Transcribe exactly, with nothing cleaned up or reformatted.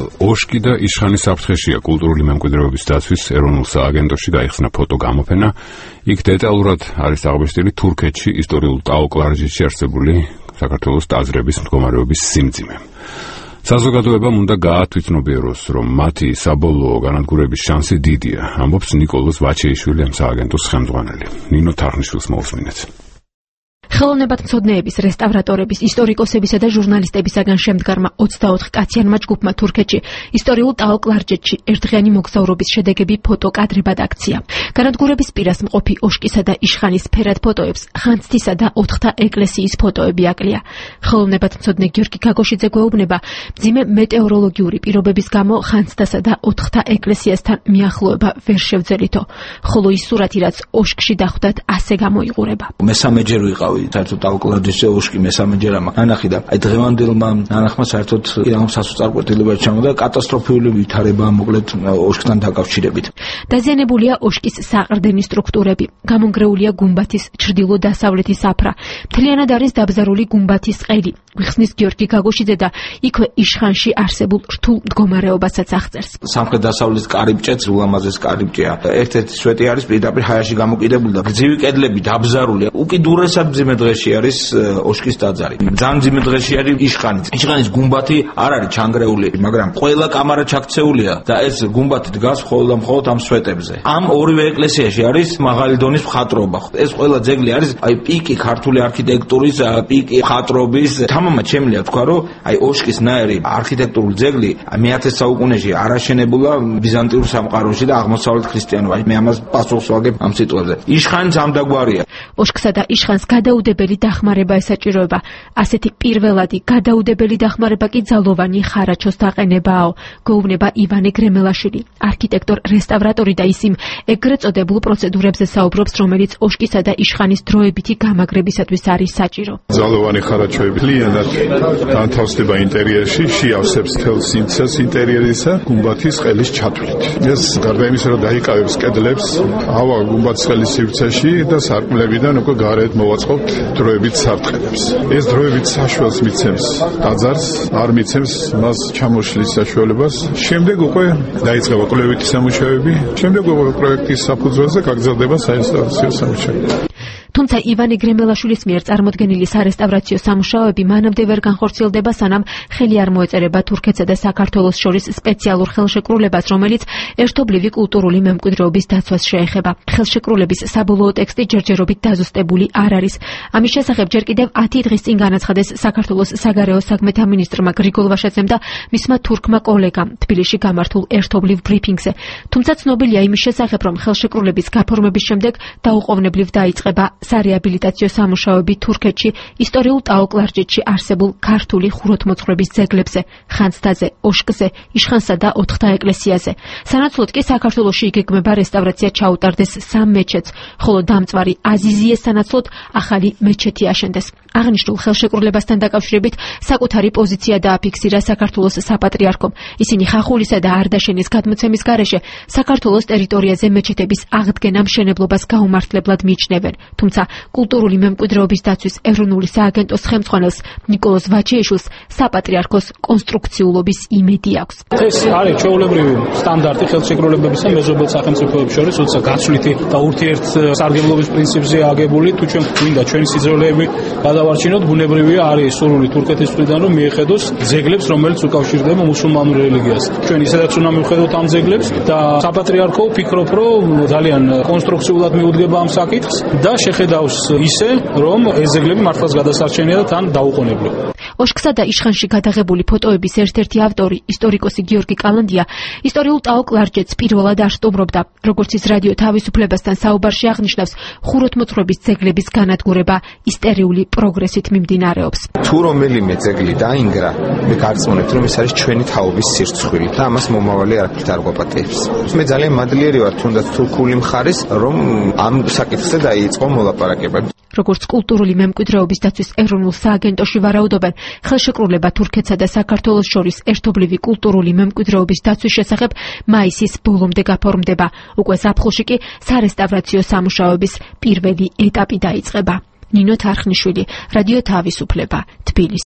ოშკი და იშხანის საფრთხეშია კულტურული მემკვიდრეობის დაცვის ეროვნულ სააგენტოში გაიხსნა ფოტოგამოფენა. იქ დეტალურად არის აღბეჭდილი თურქეთში ისტორიულ ტაო-კლარჯეთში არსებული საქართველოს ტაძრების მდგომარეობის სიმძიმე. საზოგადოებამ უნდა გაათვითნობიეროს, რომ მათი საბოლოო განადგურების შანსი დიდია, ამბობს ნიკოლოზ ვაჩეიშვილი, ამ სააგენტოს ხელმძღვანელი. ნინო თარხნიშვილს მოусმინეთ. ხელოვნებათმცოდნეების, რესტავრატორების, ისტორიკოსებისა და ჟურნალისტებისაგან შემდგარმა ოცდაოთხ კაციანმა ჯგუფმა თურქეთში ისტორიულ ტაო-კლარჯეთში ერთდღიანი მოგზაურობის შედეგები ფოტოკადრებად აქცია. განადგურების პირას მყოფი ოშკისა და იშხანის ფერად ფოტოებს ხანძთისა და ოთხთა ეკლესიის ფოტოები აკლია. ხელოვნებათმცოდნე გიორგი გაგოშიძე გვეუბნება, მძიმე მეტეოროლოგიური პირობების გამო ხანძთასა და ოთხთა ეკლესიასთან მიახლოება ვერ შევძელითო, ხოლო ის სურათი, რაც ოშკში დახვდათ, ასე გამოიყურება. მესამეჯერ ვიყავი საერთოდ ტაო-კლარჯეთში ოშკი მესამეჯერამ ანახი და აი დღევანდელმა ანახმა საერთოდ իրան სასწრაფო ჩამოდა კატასტროფული ვითარება მოკლედ ოშკთან დაკავშირებით. დაზიანებულია ოშკის საყრდენი სტრუქტურები, გამონგრეულია გუმბათის ჩრდილო-დასავლეთის საფრა, მთლიანად არის დაბზარული გუმბათის ყელი. გვიხსნის გიორგი გაგოშიძე და იქვე იშხანში არსებულ რთულ მდგომარეობასაც აღწერს. სამხრეთ-დასავლეთის კარიბჭეც ულამაზეს კარიბჭეა. ერთ-ერთი სვეტი არის პირდაპირ ჰაერში გამოკიდებული და გრძივი კედლები დაბზარულია. უკიდურესად მძიმე დღეში არის ოშკის ტაძარი. ძალიან მძიმე დღეში არის იშხანი. იშხანის გუმბათი არ არის ჩანგრეული, მაგრამ ყველა კამარა ჩაქცეულია და ეს გუმბათი დგას მხოლოდ და მხოლოდ ამ სვეტებზე. ამ ორივე ეკლესიაში არის მაღალი დონის მხატვრობა. ეს ყველა ძეგლი არის აი პიკი ქართული არქიტექტურის, პიკი მხატვრობის. თამამად შემიძლია თქვა, რომ აი ოშკის ნაირი არქიტექტურული ძეგლი მეათე საუკუნეში არაშენებულა ბიზანტიურ სამყაროში და აღმოსავლეთ ქრისტიანობაში. მე ამას პასუხს ვაგებ ამ სიტყვებზე. იშხანიც ამ დაგვარია. ოშკსა და იშხანს გადაუდებელი დახმარება ესაჭიროება. ასეთი პირველადი გადაუდებელი დახმარება კი ძალოვანი ხარაჩოს დაყენებაო, გვეუბნება ივანე გრემელაშვილი, არქიტექტორ რესტავრატორი და ის იმ ეგრეთ წოდებულ პროცედურებზე საუბრობს, რომელიც ოშკისა და იშხანის დროებითი გამაგრებისათვის არის საჭირო. ძალოვანი ხარაჩოები მთლიანად განთავსდება ინტერიერში, შეავსებს თელ სინცეს ინტერიერისა გუმბათის ყელის ჩათვლით. ეს გარდა იმისა, რომ დაიკავებს კედლებს, ჰავა გუმბათის ყელის სივრცეში და სარკმლებიდან უკვე გარეთ მოვაწყობთ დროებით სარტყელებს. ეს დროებით საშუალს მიცემს ტაძარს, არ მიცემს მას ჩამოშლის საშუალებას. შემდეგ უკვე დაიწყება კვლევითი სამუშაოები, შემდეგ უკვე პროექტის საფუძველზე გაგრძელდება საინსტალაციო სამუშაოები. თუმცა ივანე გრემელაშვილის მიერ წარმოდგენილი სარესტავრაციო სამუშაოები მანამდე ვერ განხორციელდება, სანამ ხელი არ მოეწერება თურქეთსა და საქართველოს შორის სპეციალურ ხელშეკრულებას, რომელიც ერთობლივი კულტურული მემკვიდრეობის დაცვას შეეხება. ხელშეკრულების საბოლოო ტექსტი ჯერჯერობით დაზუსტებული არ არის. ამის შესახებ ჯერ კიდევ ათი დღის წინ განაცხადეს საქართველოს საგარეო საქმეთა მინისტრმა გრიგოლ ვაშაძემ და მისმა თურქმა კოლეგამ თბილისში გამართულ ერთობლივ ბრიფინგზე. თუმცა ცნობილია იმის შესახებ, რომ ხელშეკრულების გაფორმების შემდეგ დაუყოვნებლივ დაიწყება სარეაბილიტაციო სამუშაოები თურქეთში ისტორიულ ტაო-კლარჯეთში არსებულ ქართული ხუროთმოძღვრების ძეგლებზე, ხანძთაზე, ოშკზე, იშხანსა და ოთხთა ეკლესიაზე. სანაცვლოდ კი საქართველოში იგეგმება რესტავრაცია ჩაუტარდეს სამ მეჩეთს, ხოლო დამწვარი აზიზიეს სანაცვლოდ ახალი მეჩეთი აშენდეს. აღნიშნულ ხელშეკრულებასთან დაკავშირებით საკუთარი პოზიცია დააფიქსირა საქართველოს საპატრიარქომ. ისინი ხახულისა და არდაშენის გადმოცემის გარეშე საქართველოს ტერიტორიაზე მეჩეთების აღდგენა მშენებლობას გაუმართლებლად მიიჩნევენ. თუმცა კულტურული მემკვიდრეობის დაცვის ეროვნული სააგენტოს ხელმძღვანელს ნიკოლოზ ვაჩეიშვილს საპატრიარქოს კონსტრუქციულობის იმედი აქვს. ეს არის ჩვეულებრივი სტანდარტი ხელშეკრულებებისა მეზობელ სახელმწიფოებს შორის, როცა გაცვლითი და ურთიერთსარგებლობის პრინციპზე აგებული, თუ ჩვენ გვინდა ჩვენი სიძველეები გადავარჩინოთ, ბუნებრივია არის სურვილი თურქეთის მხრიდან, რომ მიეხედოს ძეგლებს, რომელიც უკავშირდება მუსულმანურ რელიგიას. ჩვენ ისედაც უნდა მივხედოთ ამ ძეგლებს და საპატრიარქო ფიქრობ, რომ ძალიან კონსტრუქციულად მიუდგება ამ საკითხს და შეხედავს ისე, რომ ეს ძეგლები მართლაც გადასარჩენია და თან დაუყოვნებლივ. ოშკსა და იშხანში გადაღებული ფოტოების ერთ-ერთი ავტორი, ისტორიკოსი გიორგი კალანდია, ისტორიულ ტაო-კლარჯეთს პირველად არ სტუმრობდა. როგორც ის რადიო თავისუფლებასთან საუბარში აღნიშნავს, ხუროთმოძღვრების ძეგლების განადგურება ისტერიული პროგრესით მიმდინარეობს. თუ რომელიმე ძეგლი დაინგრა, მე გარწმუნებთ, რომ ეს არის ჩვენი თაობის სირცხვილი და ამას მომავალი არაფრით არ გვაპატიებს. მე ძალიან მადლიერი ვარ თუნდაც თურქული მხარის, რომ ამ საკითხზე დაიწყო მოლაპარაკებები. როგორც კულტურული მემკვიდრეობის დაცვის ეროვნულ სააგენტოში ვარაუდობენ, ხელშეკრულება თურქეთსა და საქართველოს შორის ერთობლივი კულტურული მემკვიდრეობის დაცვის შესახებ მაისის ბოლომდე გაფორმდება. უკვე ზაფხულში კი სარესტავრაციო სამუშაოების პირველი ეტაპი დაიწყება. ნინო თარხნიშვილი, რადიო თავისუფლება, თბილისი.